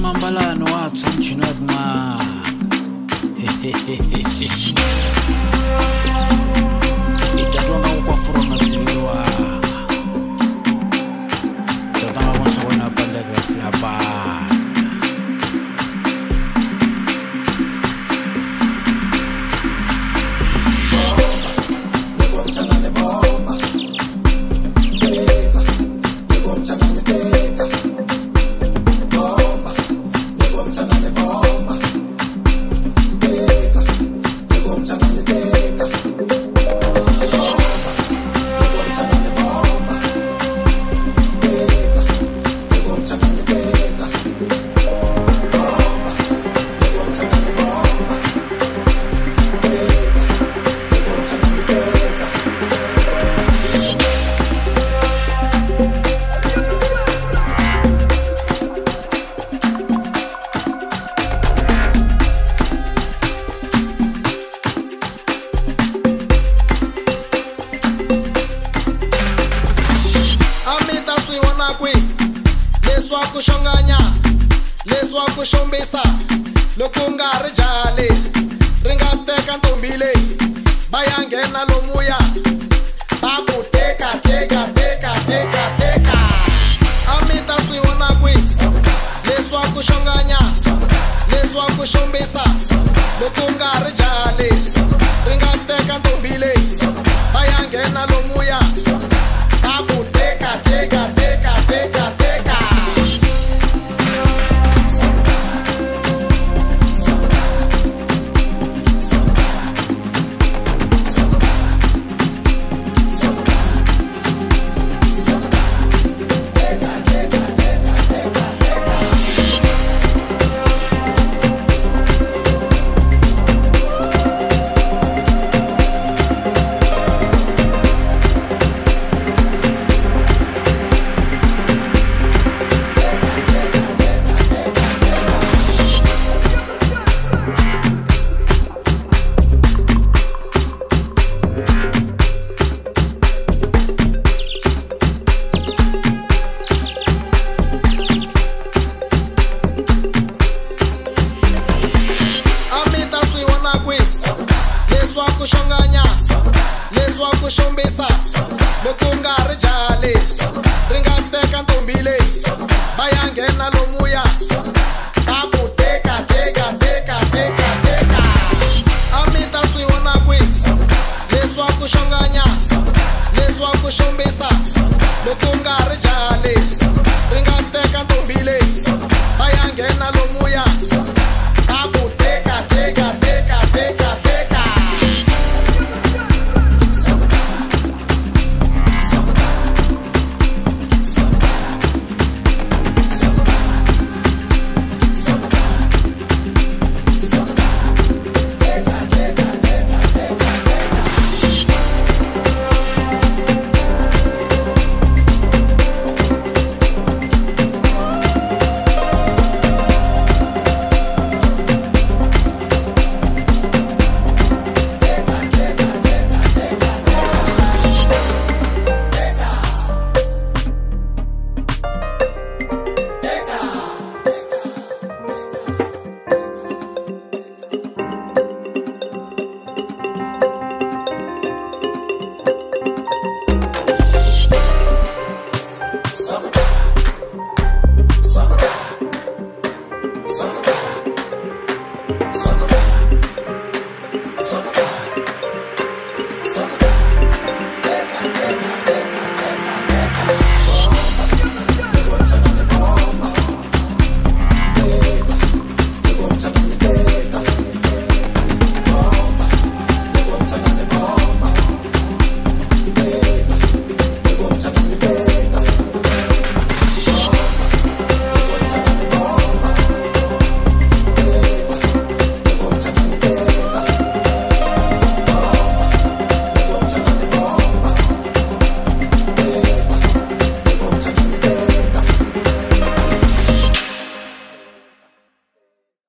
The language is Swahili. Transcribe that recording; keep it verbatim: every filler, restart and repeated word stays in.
mambalano wathi umjinodma itatwa ngakufura masiwa tatama mosona panda kasi apa leswa kushonganya leswa kushombisa loko nga ri jale ri nga teka ntombile bayangena lomuya babu teka teka teka teka teka amita swi vona kwi leswa kushonganya leswa kushombisa loko nga ri jale ri nga teka ntombile bayangena lomuya babu teka teka teka teka teka leswa kushonganya leswa kushombisa loko nga ri jale ri nga teka ntombile bayangena lomuya babu teka teka teka teka teka amita swi vona kwi leswa kushonganya leswa kushombisa loko nga ri jale ri nga teka ntombile bayangena lomuya babu teka teka teka teka teka Teka